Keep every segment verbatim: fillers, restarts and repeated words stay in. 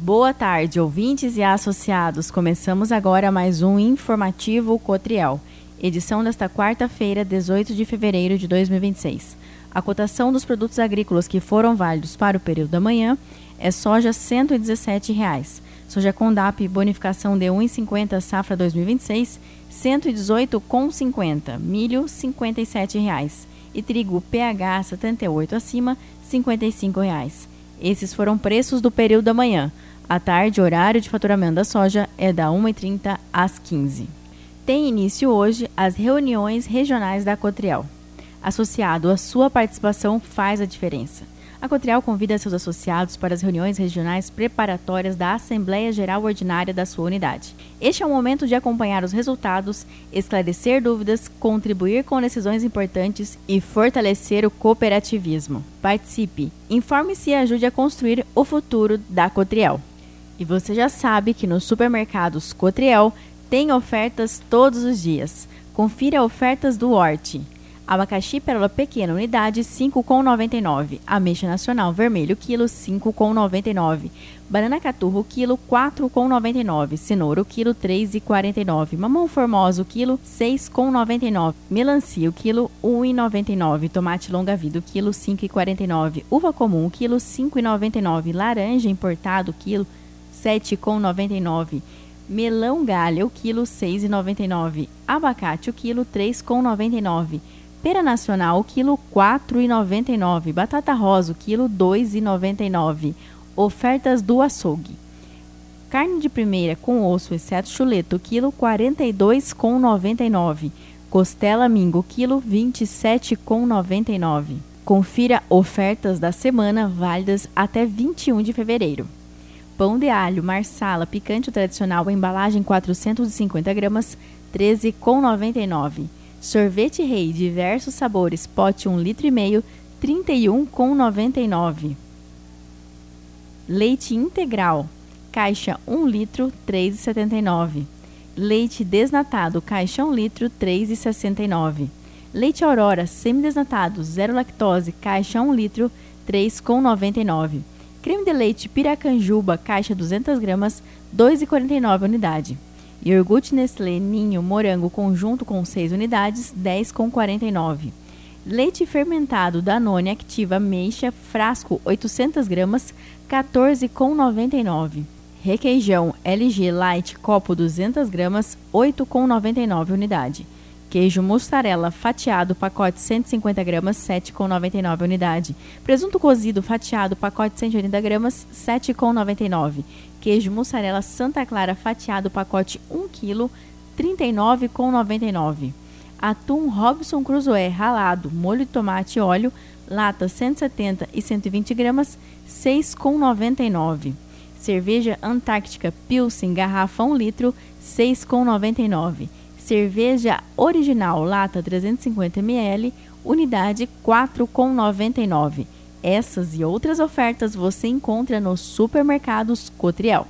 Boa tarde, ouvintes e associados. Começamos agora mais um Informativo Cotriel, edição desta quarta-feira, dezoito de fevereiro de dois mil e vinte e seis. A cotação dos produtos agrícolas que foram válidos para o período da manhã é soja cento e dezessete reais, soja Condap bonificação de um real e cinquenta centavos safra dois mil e vinte e seis, cento e dezoito reais e cinquenta centavos, milho cinquenta e sete reais e trigo P H setenta e oito acima cinquenta e cinco reais. Esses foram preços do período da manhã. À tarde, horário de faturamento da soja é da uma e trinta às quinze. Tem início hoje as reuniões regionais da Cotriel. Associado, a sua participação faz a diferença. A Cotriel convida seus associados para as reuniões regionais preparatórias da Assembleia Geral Ordinária da sua unidade. Este é o momento de acompanhar os resultados, esclarecer dúvidas, contribuir com decisões importantes e fortalecer o cooperativismo. Participe, informe-se e ajude a construir o futuro da Cotriel. E você já sabe que nos supermercados Cotriel tem ofertas todos os dias. Confira ofertas do Horti. Abacaxi pérola pequena unidade cinco reais e noventa e nove centavos. Ameixa nacional vermelho quilo cinco reais e noventa e nove centavos. Banana caturro quilo quatro reais e noventa e nove centavos. Cenoura quilo três reais e quarenta e nove centavos. Mamão formoso quilo seis reais e noventa e nove centavos. Melancia quilo um real e noventa e nove centavos. Tomate longa vida quilo cinco reais e quarenta e nove centavos. Uva comum quilo cinco reais e noventa e nove centavos. Laranja importado quilo sete reais e noventa e nove centavos. Melão galha o quilo seis reais e noventa e nove centavos. Abacate o quilo três reais e noventa e nove centavos. Pera nacional, quilo quatro reais e noventa e nove centavos. Batata rosa, quilo dois reais e noventa e nove centavos. Ofertas do açougue. Carne de primeira com osso, exceto chuleta, quilo quarenta e dois reais e noventa e nove centavos. Costela mingo, quilo vinte e sete reais e noventa e nove centavos. Confira ofertas da semana válidas até vinte e um de fevereiro. Pão de alho, marsala, picante tradicional, embalagem quatrocentos e cinquenta gramas, treze reais e noventa e nove centavos. Sorvete Rei, diversos sabores, pote um litro e meio, trinta e um reais e noventa e nove centavos. Leite integral, caixa um litro, três reais e setenta e nove centavos. Leite desnatado, caixa um litro, três reais e sessenta e nove centavos. Leite Aurora, semidesnatado, zero lactose, caixa um litro, três reais e noventa e nove centavos. Creme de leite Piracanjuba, caixa duzentas gramas, dois reais e quarenta e nove centavos unidade. Iogurte Nestlé Ninho Morango conjunto com seis unidades, dez reais e quarenta e nove centavos. Leite fermentado Danone Activa Ameixa frasco oitocentas gramas, quatorze reais e noventa e nove centavos. Requeijão L G Light copo duzentas gramas, oito reais e noventa e nove centavos unidade. Queijo mussarela fatiado pacote cento e cinquenta gramas, sete reais e noventa e nove centavos unidade. Presunto cozido fatiado pacote cento e oitenta gramas, sete reais e noventa e nove centavos. Queijo mussarela Santa Clara fatiado pacote um quilo, trinta e nove reais e noventa e nove centavos. Atum Robson Cruzoé ralado, molho de tomate e óleo, lata cento e setenta e cento e vinte gramas, seis reais e noventa e nove centavos. Cerveja Antártica Pilsen garrafa um litro, seis reais e noventa e nove centavos. Cerveja original lata trezentos e cinquenta mililitros, unidade quatro reais e noventa e nove centavos. Essas e outras ofertas você encontra nos supermercados Cotriel.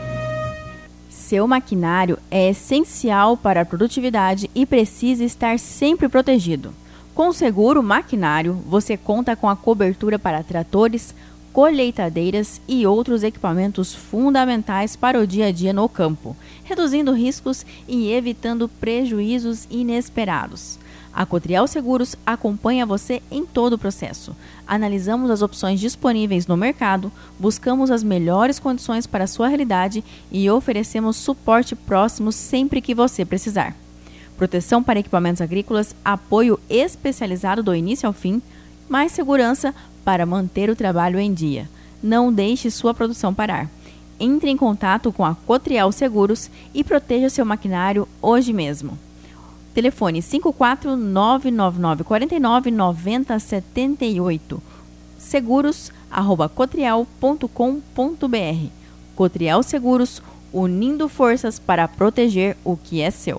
Seu maquinário é essencial para a produtividade e precisa estar sempre protegido. Com o seguro maquinário, você conta com a cobertura para tratores, colheitadeiras e outros equipamentos fundamentais para o dia a dia no campo, reduzindo riscos e evitando prejuízos inesperados. A Cotriel Seguros acompanha você em todo o processo. Analisamos as opções disponíveis no mercado, buscamos as melhores condições para a sua realidade e oferecemos suporte próximo sempre que você precisar. Proteção para equipamentos agrícolas, apoio especializado do início ao fim, mais segurança para manter o trabalho em dia. Não deixe sua produção parar. Entre em contato com a Cotriel Seguros e proteja seu maquinário hoje mesmo. Telefone cinco quatro nove nove nove quatro nove nove zero sete oito. Seguros arroba cotriel ponto com ponto br. Cotriel Seguros, unindo forças para proteger o que é seu.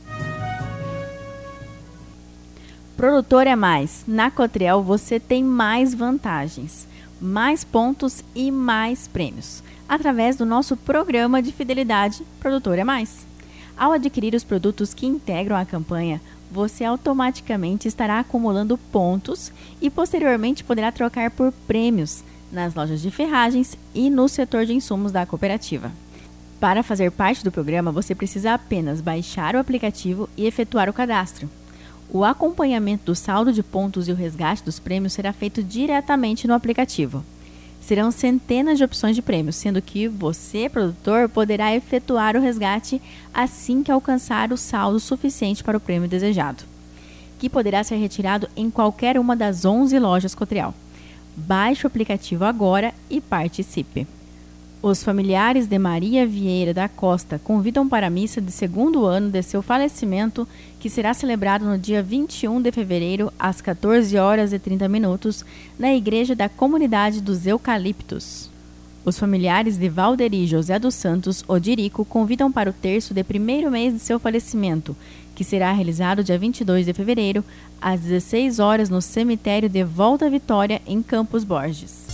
Produtor é mais. Na Cotriel você tem mais vantagens, mais pontos e mais prêmios, através do nosso programa de fidelidade Produtor é Mais. Ao adquirir os produtos que integram a campanha, você automaticamente estará acumulando pontos e posteriormente poderá trocar por prêmios, nas lojas de ferragens e no setor de insumos da cooperativa. Para fazer parte do programa, você precisa apenas baixar o aplicativo e efetuar o cadastro. O acompanhamento do saldo de pontos e o resgate dos prêmios será feito diretamente no aplicativo. Serão centenas de opções de prêmios, sendo que você, produtor, poderá efetuar o resgate assim que alcançar o saldo suficiente para o prêmio desejado, que poderá ser retirado em qualquer uma das onze lojas Cotriel. Baixe o aplicativo agora e participe. Os familiares de Maria Vieira da Costa convidam para a missa de segundo ano de seu falecimento, que será celebrado no dia vinte e um de fevereiro, às quatorze horas e trinta minutos, na Igreja da Comunidade dos Eucaliptos. Os familiares de Valderi José dos Santos Odirico convidam para o terço de primeiro mês de seu falecimento, que será realizado dia vinte e dois de fevereiro, às dezesseis horas, no cemitério de Volta Vitória, em Campos Borges.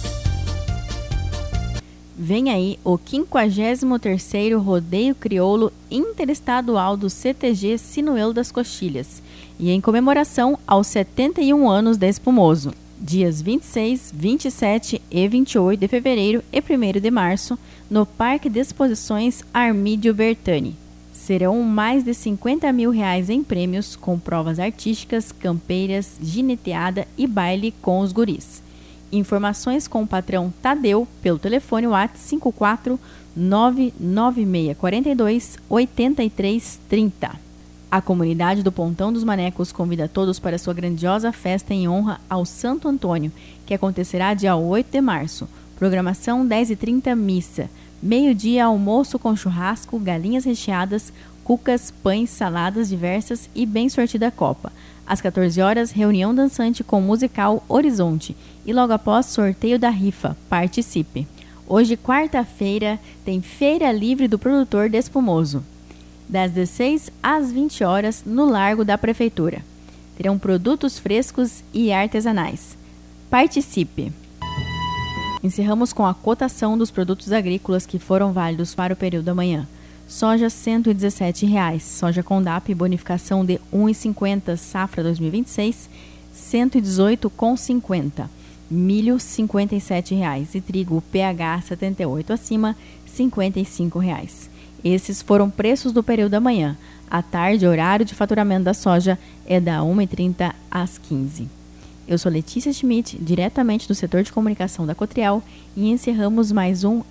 Vem aí o quinquagésimo terceiro Rodeio Crioulo Interestadual do C T G Sinuelo das Coxilhas, e em comemoração aos setenta e um anos de Espumoso, dias vinte e seis, vinte e sete e vinte e oito de fevereiro e primeiro de março, no Parque de Exposições Armídio Bertani. Serão mais de cinquenta mil reais em prêmios, com provas artísticas, campeiras, gineteada e baile com os guris. Informações com o patrão Tadeu pelo telefone WhatsApp cinco quatro nove nove seis quatro dois oito três três zero. A comunidade do Pontão dos Manecos convida todos para sua grandiosa festa em honra ao Santo Antônio, que acontecerá dia oito de março. Programação dez e trinta, missa. Meio-dia, almoço com churrasco, galinhas recheadas, cucas, pães, saladas diversas e bem sortida copa. Às quatorze horas, reunião dançante com musical Horizonte. E logo após, sorteio da rifa. Participe! Hoje, quarta-feira, tem Feira Livre do Produtor de Espumoso, das dezesseis às vinte horas, no Largo da Prefeitura. Terão produtos frescos e artesanais. Participe! Encerramos com a cotação dos produtos agrícolas que foram válidos para o período da manhã. Soja cento e dezessete reais, soja Condap bonificação de um real e cinquenta, safra dois mil e vinte e seis, cento e dezoito reais e cinquenta centavos. Milho cinquenta e sete reais e trigo P H setenta e oito acima, cinquenta e cinco reais. Esses foram preços do período da manhã. À tarde, horário de faturamento da soja é da uma e trinta às quinze. Eu sou Letícia Schmidt, diretamente do setor de comunicação da Cotriel, e encerramos mais um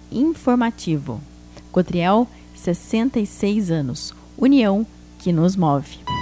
informativo. Cotriel, sessenta e seis anos. União que nos move.